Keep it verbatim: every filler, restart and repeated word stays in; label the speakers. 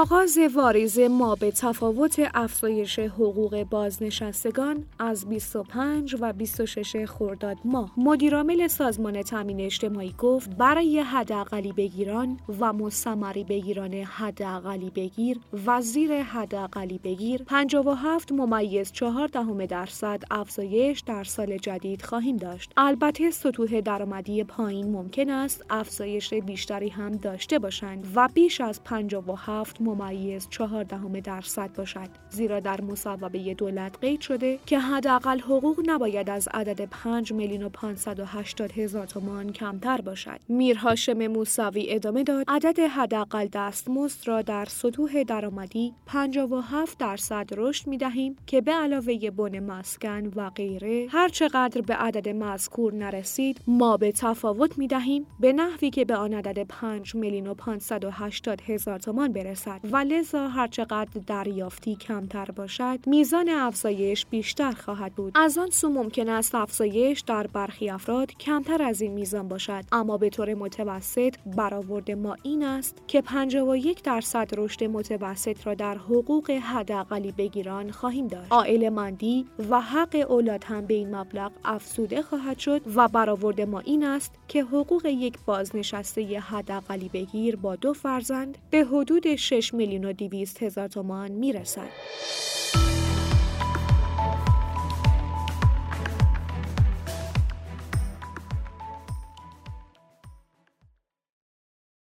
Speaker 1: آغاز واریز ما به تفاوت افزایش حقوق بازنشستگان از بیست و پنج و بیست و شش خرداد ماه. مدیرعامل سازمان تامین اجتماعی گفت برای حداقلی بگیران و مستمری بگیران حداقلی بگیر و زیر حداقلی بگیر پنجاه و هفت ممیز چهار دهم درصد افزایش در سال جدید خواهیم داشت. البته سطوح درآمدی پایین ممکن است افزایش بیشتری هم داشته باشند و بیش از پنجاه و هفت ممیز چهار دهم درصد باشد، زیرا در مصوبه دولت قید شده که حداقل حقوق نباید از عدد پنج میلیون و پانصد و هشتاد هزار تومان کمتر باشد. میر هاشم موسوی ادامه داد عدد حداقل دستمزد را در سطوح درآمدی پنجاه و هفت درصد رشد می‌دهیم که به علاوه بن مسکن و غیره هر چقدر به عدد مذکور نرسید ما به تفاوت می‌دهیم به نحوی که به آن عدد پنج میلیون و پانصد و هشتاد هزار تومان برسد و لذا هر چقدر دریافتی کمتر باشد میزان افزایش بیشتر خواهد بود. از آن سو ممکن است افزایش در برخی افراد کمتر از این میزان باشد، اما به طور متوسط برآورد ما این است که پنجاه و یک درصد رشد متوسط را در حقوق حداقلی بگیران خواهیم داشت. عائله‌مندی و حق اولاد هم به این مبلغ افزوده خواهد شد و برآورد ما این است که حقوق یک بازنشسته حداقلی بگیر با دو فرزند به حدود شش میلیون و دویست هزار تومان میرسد.